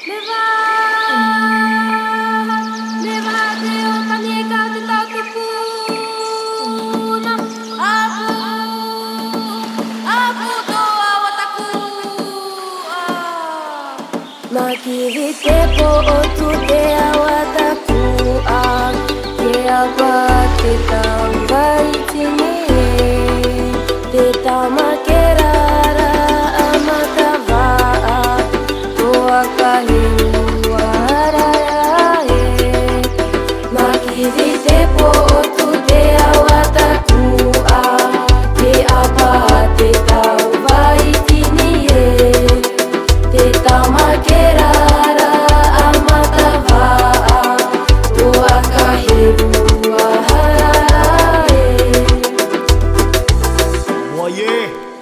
Makivite po otu te awataku te abate tambaitini te tamakerara amatava to akahiwa harae. Makivite po otu te awataku te abate tambaitini te tamakerara amatava to akahiwa harae. Oye.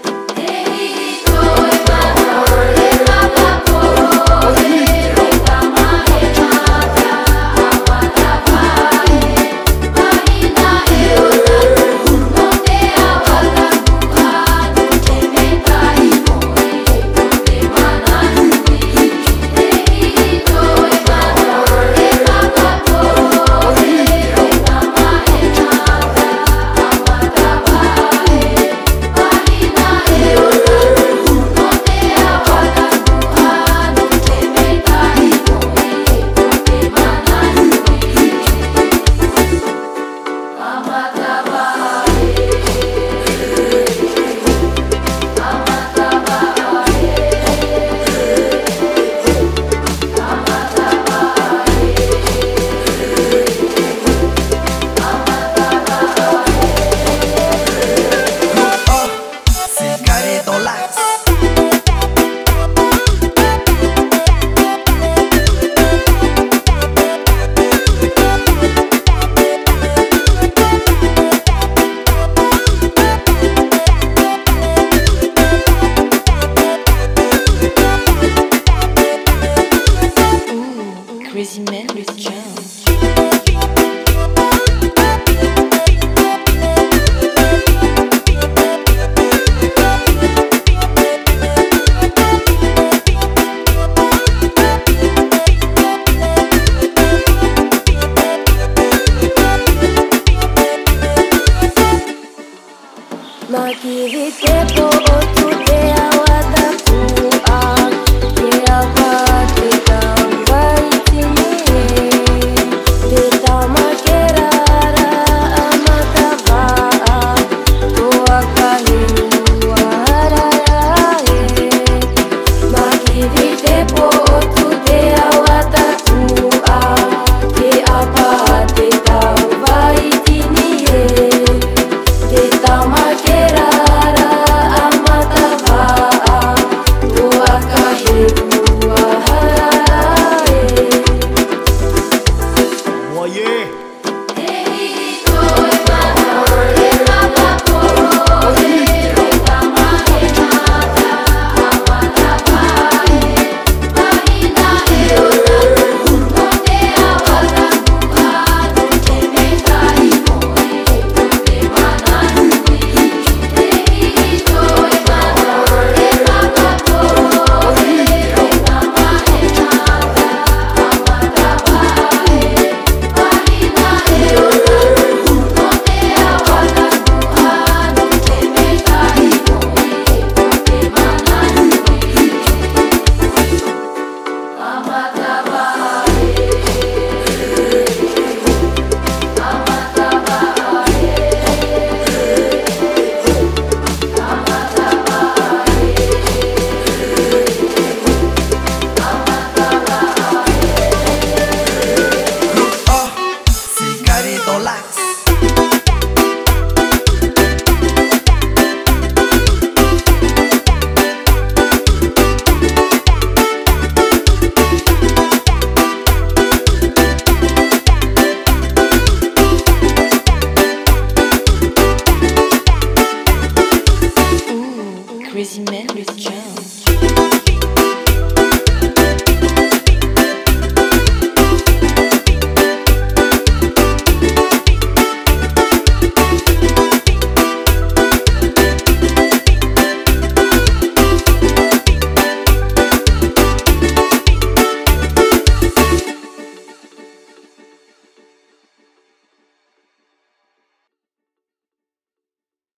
Crazy Man with Jones. Makivite po otu te awataku te abate tambaitini te tamakerara amatava to akahiwa harae. Makivite po otu te awataku te abate tambaitini te tamakerara amatava to akahiwa harae. Oye. Crazy Man with Jones.